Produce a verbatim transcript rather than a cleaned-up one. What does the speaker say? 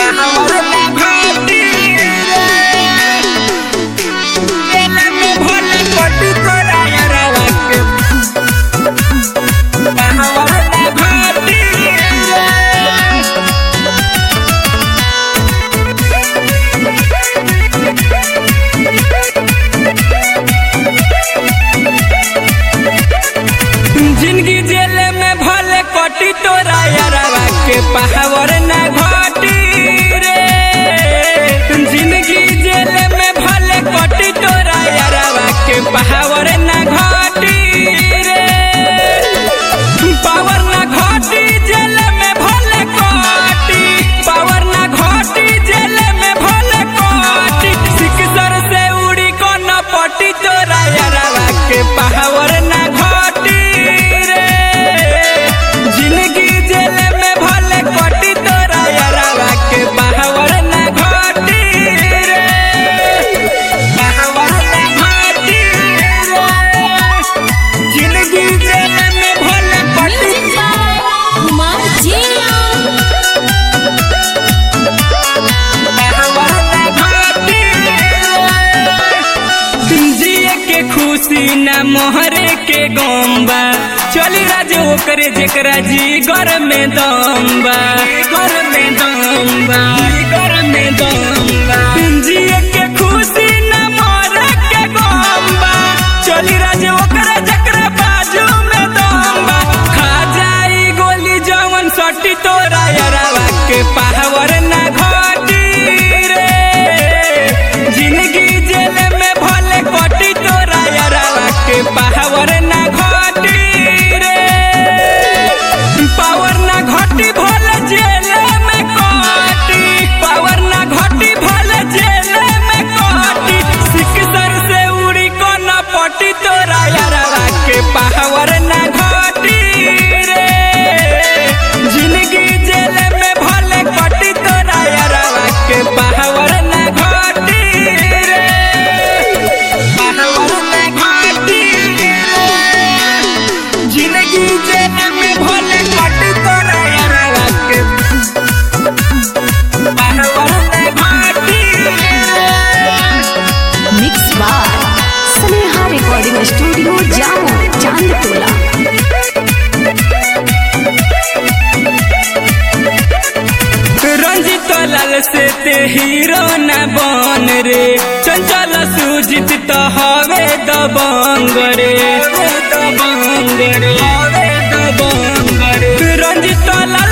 जिंदगी जेल में भले कटी तोरा यारवा के पहावर ना घटी रे। जिंदगी जेल में भले कटी तोरा यारवा के पहावर ना घटी रे। पावर ना घटी जेल में भले कटी, पावर ना घटी जेल में भले कटी। सिकसर से उड़ी को न पटी तोरा यारवा के पहावर ना घटी रे। जिंदगी जेल में भले कटी तोरा यारवा के पहावर ना घटी रे। पहावर ना घटी रे। जिंदगी जेल में भले कटी कुमार जी जिए के खुशी ना मोहरे के गम्बा। चली राज ओकरे जेकरा जी घर में दम्बा, घर में दम्बा, घर में दम्बा। जिए के खुशी ना मोहरे के गम्बा। चली राज ओकरा जेकरा बाजू में दम्बा। खा जाई गोली जवन सटी तोरा यारवा के पहावर ना घटी रे। जिंदगी जेल में भले कटी तोरा यारवा के पहावर ना घटी रे। पावर ना घटी भले जेल में कटी, पावर ना घटी भले जेल में कटी। सिकसर से उड़ी को न पटी तोरा यारवा के पहावर ना घटी रे। जिंदगी जेल में भले कटी तोरा यारवा के पहावर ना घटी रे। पहावर ना घटी रे। जिंदगी जेल में भले कटी तोरा यारवा के पहावर ना घटी रे। मिक्स बार स्नेहा रिकॉर्डिंग स्टूडियो जामो चांदटोला। रंजित लाल से ते हीरो न बन रे। चंचल सुजित तो हवे दबंग रे, दबंग रे, हवे दबंग रे। रंजित लाल